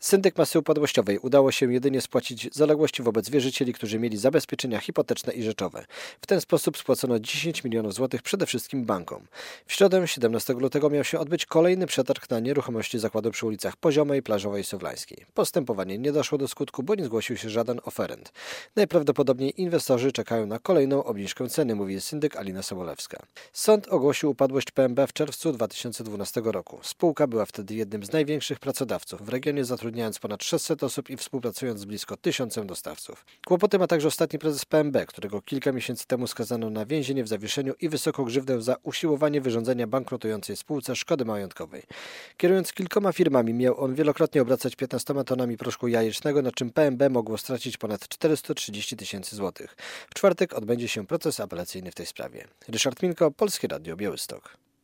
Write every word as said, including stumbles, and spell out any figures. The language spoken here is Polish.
Syndyk masy upadłościowej udało się jedynie spłacić zaległości wobec wierzycieli, którzy mieli zabezpieczenia hipoteczne i rzeczowe. W ten sposób spłacono dziesięć milionów złotych przede wszystkim bankom. W środę siedemnastego lutego miał się odbyć kolejny przetarg na nieruchomości zakładu przy ulicach Poziomej, Plażowej i Sowlańskiej. Postępowanie nie doszło do skutku, bo nie zgłosił się żaden oferent. Najprawdopodobniej inwestorzy czekają na kolejną obniżkę ceny, mówi syndyk Alina Sobolewska. Sąd ogłosił upadłość P M B w czerwcu dwa tysiące dwunastego roku. Spółka była wtedy jednym z największych pracodawców w regionie, zatrudniając ponad sześćset osób i współpracując z blisko tysiącem dostawców. Kłopoty ma także ostatni prezes P M B, którego kilka miesięcy temu skazano na więzienie w zawieszeniu i wysoką grzywnę za usiłowanie wyrządzenia bankrutującej spółce szkody majątkowej. Kierując kilkoma firmami, miał on wielokrotnie obracać piętnastoma tonami proszku jajecznego, na czym P M B mogło stracić ponad czterysta trzydzieści tysięcy złotych. W czwartek odbędzie się proces apelacyjny w tej sprawie. Ryszard Minko, Polskie Radio Białystok.